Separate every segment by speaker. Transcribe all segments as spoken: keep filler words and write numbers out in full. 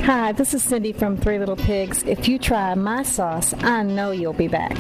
Speaker 1: Hi, this is Cindy from Three Little Pigs. If you try my sauce, I know you'll be back.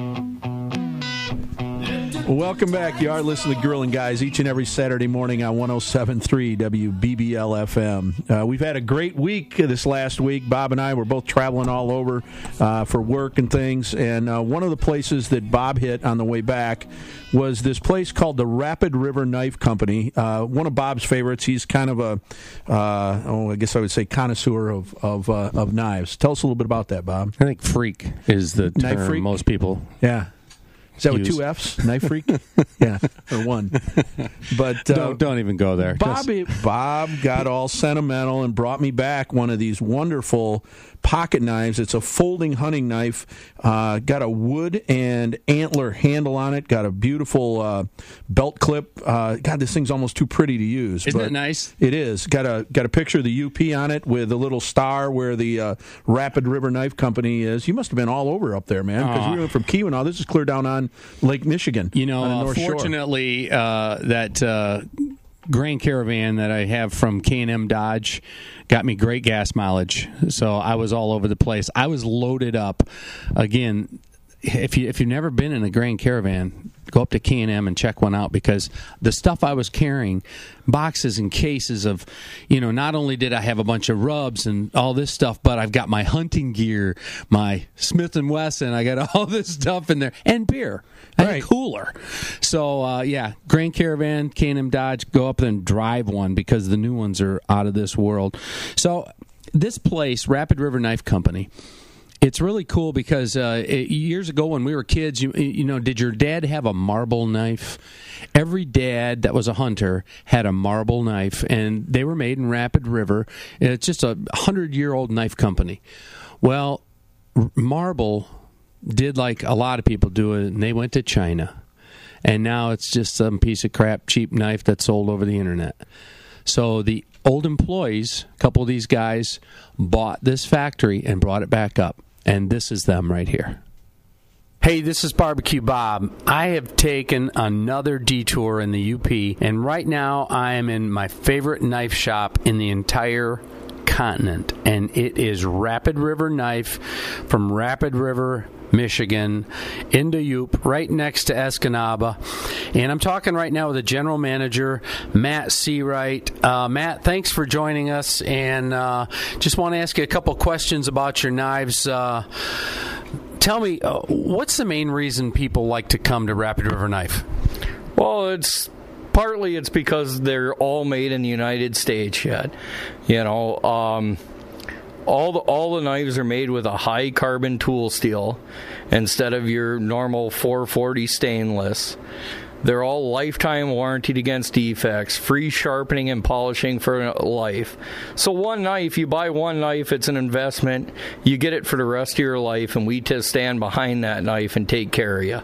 Speaker 2: Welcome back. You are listening to Grilling Guys each and every Saturday morning on one oh seven point three W B B L F M. Uh, we've had a great week this last week. Bob and I were both traveling all over uh, for work and things, and uh, one of the places that Bob hit on the way back was this place called the Rapid River Knife Company, uh, one of Bob's favorites. He's kind of a, uh, oh, I guess I would say connoisseur of of, uh, of knives. Tell us a little bit about that, Bob.
Speaker 3: I think freak is the
Speaker 2: Knife
Speaker 3: term
Speaker 2: freak?
Speaker 3: most people
Speaker 2: Yeah. Is that with
Speaker 3: use.
Speaker 2: two F's? Knife freak? Yeah, or one. But uh,
Speaker 3: don't, don't even go there.
Speaker 2: Bob, Bob got all sentimental and brought me back one of these wonderful pocket knives. It's a folding hunting knife. Uh, got a wood and antler handle on it. Got a beautiful uh, belt clip. Uh, God, this thing's almost too pretty to use.
Speaker 3: Isn't
Speaker 2: but
Speaker 3: it nice?
Speaker 2: It is. Got a got a picture of the U P on it with a little star where the uh, Rapid River Knife Company is. You must have been all over up there, man, because we went from Keweenaw. This is clear down on Lake Michigan.
Speaker 3: You know,
Speaker 2: on the
Speaker 3: uh,
Speaker 2: North Shore.
Speaker 3: fortunately, uh, that uh, Grand Caravan that I have from K and M Dodge got me great gas mileage, so I was all over the place. I was loaded up. Again, if you if you've never been in a Grand Caravan, go up to K and M and check one out, because the stuff I was carrying, boxes and cases of, you know, not only did I have a bunch of rubs and all this stuff, but I've got my hunting gear, my Smith and Wesson, I got all this stuff in there, and beer. I had a cooler. So, uh, yeah, Grand Caravan, K and M Dodge, go up there and drive one, because the new ones are out of this world. So this place, Rapid River Knife Company, it's really cool because uh, it, years ago when we were kids, you, you know, did your dad have a marble knife? Every dad that was a hunter had a marble knife, and they were made in Rapid River. It's just a hundred-year-old knife company. Well, Marble did like a lot of people do it, and they went to China. And now it's just some piece of crap, cheap knife that's sold over the internet. So the old employees, a couple of these guys, bought this factory and brought it back up. And this is them right here. Hey, this is Barbecue Bob. I have taken another detour in the U P, and right now I am in my favorite knife shop in the entire continent, and it is Rapid River Knife from Rapid River, Michigan, into Yoop, right next to Escanaba. And I'm talking right now with the general manager, Matt Seawright. Uh, Matt, thanks for joining us, and uh, just want to ask you a couple questions about your knives. Uh, tell me, uh, what's the main reason people like to come to Rapid River Knife?
Speaker 4: Well, it's partly it's because they're all made in the United States yet. You know, um... All the all the knives are made with a high carbon tool steel instead of your normal four forty stainless. They're all lifetime warranted against defects, free sharpening and polishing for life. So one knife, you buy one knife, it's an investment. You get it for the rest of your life, and we just stand behind that knife and take care of you.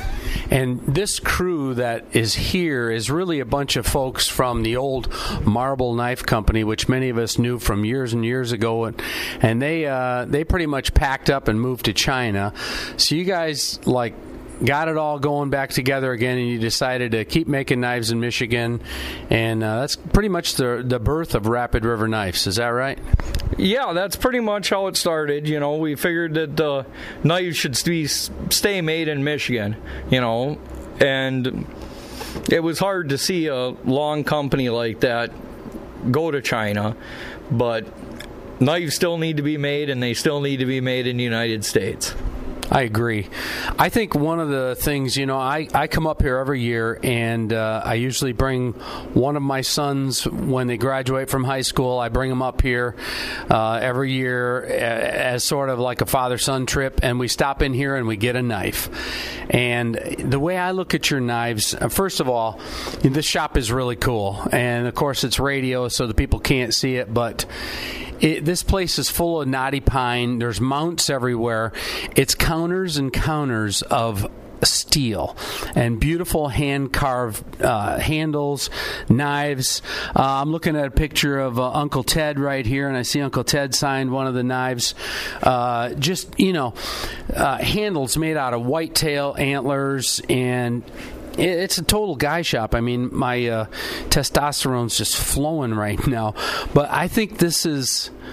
Speaker 3: And this crew that is here is really a bunch of folks from the old Marble Knife Company, which many of us knew from years and years ago, and, and they uh, they pretty much packed up and moved to China. So you guys, like, got it all going back together again, and you decided to keep making knives in Michigan, and uh, that's pretty much the the birth of Rapid River Knives. Is that right?
Speaker 4: Yeah, that's pretty much how it started. You know, we figured that the knives should be, stay made in Michigan, you know, and it was hard to see a long company like that go to China, but knives still need to be made, and they still need to be made in the United States.
Speaker 3: I agree. I think one of the things, you know, I, I come up here every year, and uh, I usually bring one of my sons when they graduate from high school. I bring them up here uh, every year as sort of like a father-son trip, and we stop in here and we get a knife. And the way I look at your knives, first of all, this shop is really cool. And, of course, it's radio, so the people can't see it, but It, this place is full of knotty pine. There's mounts everywhere. It's counters and counters of steel and beautiful hand-carved uh, handles, knives. Uh, I'm looking at a picture of uh, Uncle Ted right here, and I see Uncle Ted signed one of the knives. Uh, just, you know, uh, handles made out of whitetail antlers, and it's a total guy shop. I mean, my uh, testosterone's just flowing right now. But I think this is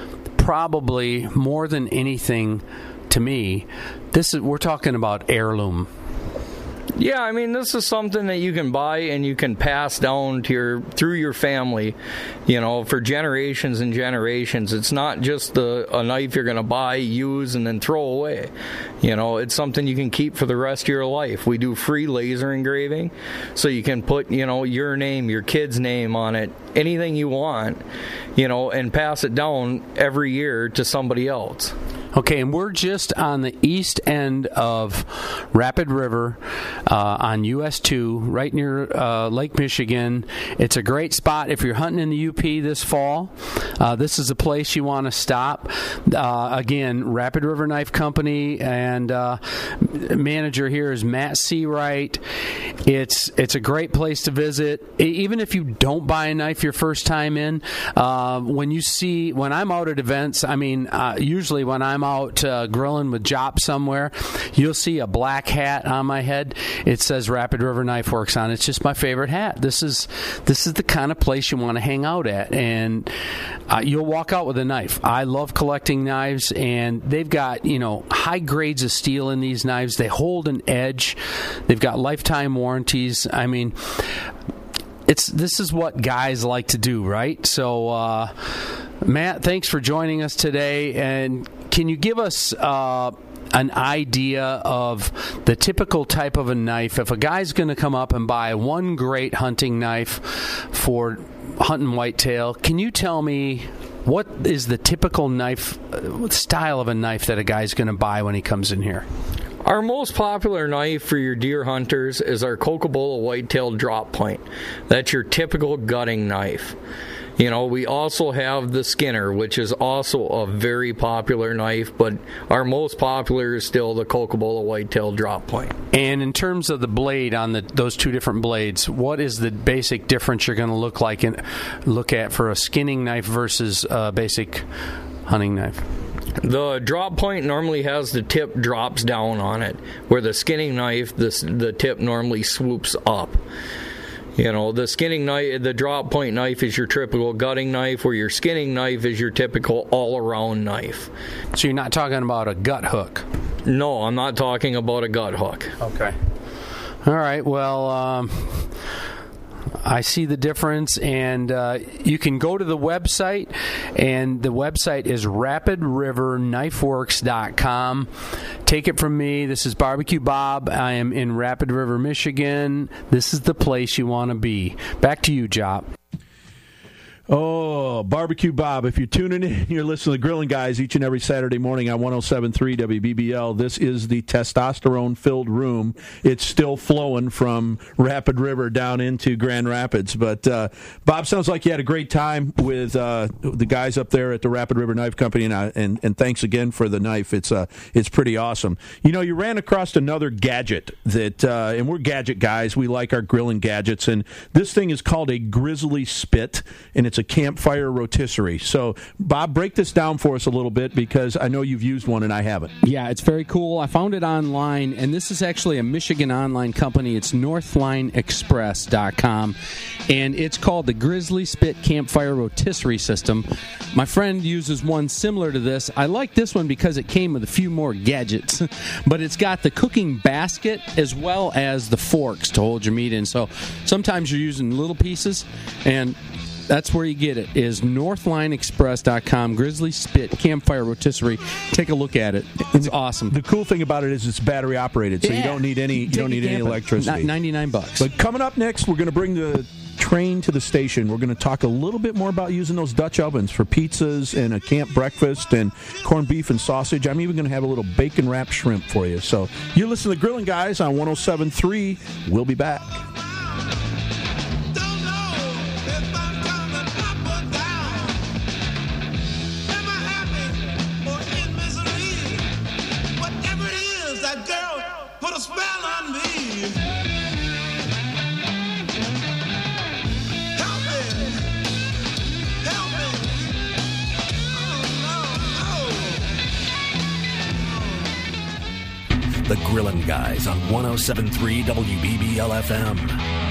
Speaker 3: probably more than anything to me, this is we're talking about heirloom.
Speaker 4: Yeah, I mean, this is something that you can buy and you can pass down to your through your family, you know, for generations and generations. It's not just a, a knife you're going to buy, use, and then throw away. You know, it's something you can keep for the rest of your life. We do free laser engraving, so you can put, you know, your name, your kid's name on it, anything you want, you know, and pass it down every year to somebody else.
Speaker 3: Okay, and we're just on the east end of Rapid River uh, on U S two, right near uh, Lake Michigan. It's a great spot if you're hunting in the U P this fall. Uh, this is a place you want to stop. Uh, again, Rapid River Knife Company, and uh, manager here is Matt Seawright. It's it's a great place to visit. Even if you don't buy a knife your first time in, uh, when you see when I'm out at events, I mean, uh, usually when I'm out uh, grilling with Jop somewhere, you'll see a black hat on my head. It says Rapid River Knife Works on it. It's just my favorite hat. This is this is the kind of place you want to hang out at, and uh, you'll walk out with a knife. I love collecting knives, and they've got, you know, high grades of steel in these knives. They hold an edge. They've got lifetime warranties. I mean, it's this is what guys like to do, right? So, uh, Matt, thanks for joining us today. And can you give us uh, an idea of the typical type of a knife? If a guy's going to come up and buy one great hunting knife for hunting whitetail, can you tell me what is the typical knife uh, style of a knife that a guy's going to buy when he comes in here?
Speaker 4: Our most popular knife for your deer hunters is our Cocobolo Whitetail Drop Point. That's your typical gutting knife. You know, we also have the Skinner, which is also a very popular knife, but our most popular is still the Cocobolo Whitetail Drop Point.
Speaker 3: And in terms of the blade on the those two different blades, what is the basic difference you're going to look like and look at for a skinning knife versus a basic hunting knife?
Speaker 4: The drop point normally has the tip drops down on it, where the skinning knife, the, the tip normally swoops up. You know, the skinning knife, the drop point knife is your typical gutting knife, where your skinning knife is your typical all-around knife.
Speaker 3: So you're not talking about a gut hook?
Speaker 4: No, I'm not talking about a gut hook.
Speaker 3: Okay. All right, well, um, I see the difference, and uh, you can go to the website, and the website is rapid river knife works dot com. Take it from me, this is Barbecue Bob. I am in Rapid River, Michigan. This is the place you want to be. Back to you, Jop.
Speaker 2: Oh, Barbecue Bob. If you're tuning in, you're listening to Grilling Guys each and every Saturday morning on one oh seven point three W B B L. This is the testosterone-filled room. It's still flowing from Rapid River down into Grand Rapids. But, uh, Bob, sounds like you had a great time with uh, the guys up there at the Rapid River Knife Company, and, uh, and, and thanks again for the knife. It's uh, it's pretty awesome. You know, you ran across another gadget that, uh, and we're gadget guys. We like our grilling gadgets, and this thing is called a Grizzly Spit, and it's It's a campfire rotisserie. So, Bob, break this down for us a little bit, because I know you've used one and I haven't.
Speaker 5: Yeah, it's very cool. I found it online, and this is actually a Michigan online company. It's northline express dot com, and it's called the Grizzly Spit Campfire Rotisserie System. My friend uses one similar to this. I like this one because it came with a few more gadgets, but it's got the cooking basket as well as the forks to hold your meat in. So sometimes you're using little pieces, and that's where you get it, is northline express dot com, Grizzly Spit Campfire Rotisserie. Take a look at it. It's awesome.
Speaker 2: The cool thing about it is it's battery operated, so yeah. you don't need any you don't need any electricity.
Speaker 5: ninety-nine bucks.
Speaker 2: But coming up next, we're going to bring the train to the station. We're going to talk a little bit more about using those Dutch ovens for pizzas and a camp breakfast and corned beef and sausage. I'm even going to have a little bacon wrapped shrimp for you. So you listen to Grilling Guys on one oh seven point three. We'll be back.
Speaker 6: The Grillin' Guys on one oh seven point three W B B L F M.